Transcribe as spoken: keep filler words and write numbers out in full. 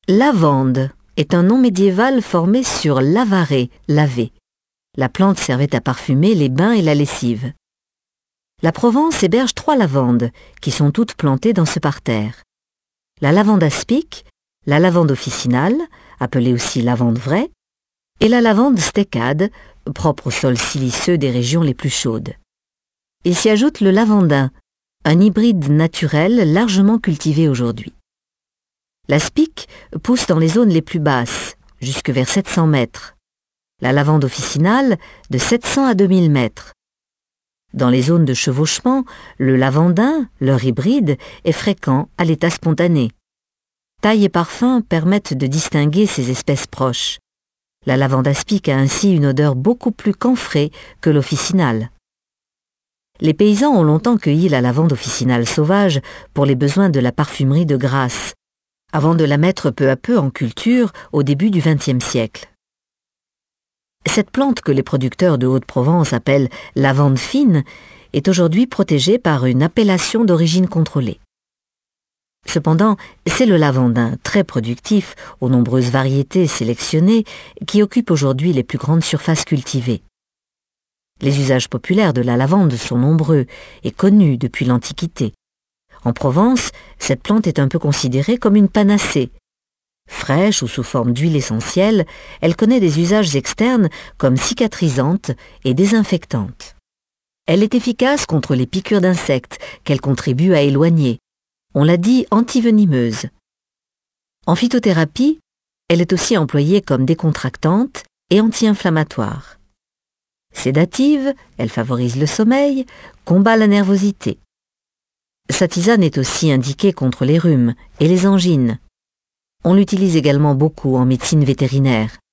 Lavande est un nom médiéval formé sur lavare, laver. La plante servait à parfumer les bains et la lessive. La Provence héberge trois lavandes, qui sont toutes plantées dans ce parterre. La lavande aspic, la lavande officinale, appelée aussi lavande vraie, et la lavande stécade, propre aux sols siliceux des régions les plus chaudes. Il s'y ajoute le lavandin, un hybride naturel largement cultivé aujourd'hui. L'aspic pousse dans les zones les plus basses, jusque vers sept cents mètres. La lavande officinale, de sept cents à deux mille mètres. Dans les zones de chevauchement, le lavandin, leur hybride, est fréquent à l'état spontané. Taille et parfum permettent de distinguer ces espèces proches. La lavande aspic a ainsi une odeur beaucoup plus camphrée que l'officinale. Les paysans ont longtemps cueilli la lavande officinale sauvage pour les besoins de la parfumerie de Grasse, avant de la mettre peu à peu en culture au début du vingtième siècle. Cette plante que les producteurs de Haute-Provence appellent lavande fine est aujourd'hui protégée par une appellation d'origine contrôlée. Cependant, c'est le lavandin, très productif, aux nombreuses variétés sélectionnées, qui occupe aujourd'hui les plus grandes surfaces cultivées. Les usages populaires de la lavande sont nombreux et connus depuis l'Antiquité. En Provence, cette plante est un peu considérée comme une panacée. Fraîche ou sous forme d'huile essentielle, elle connaît des usages externes comme cicatrisante et désinfectante. Elle est efficace contre les piqûres d'insectes qu'elle contribue à éloigner. On l'a dit antivenimeuse. En phytothérapie, elle est aussi employée comme décontractante et anti-inflammatoire. Sédative, elle favorise le sommeil, combat la nervosité. Sa tisane est aussi indiquée contre les rhumes et les angines. On l'utilise également beaucoup en médecine vétérinaire.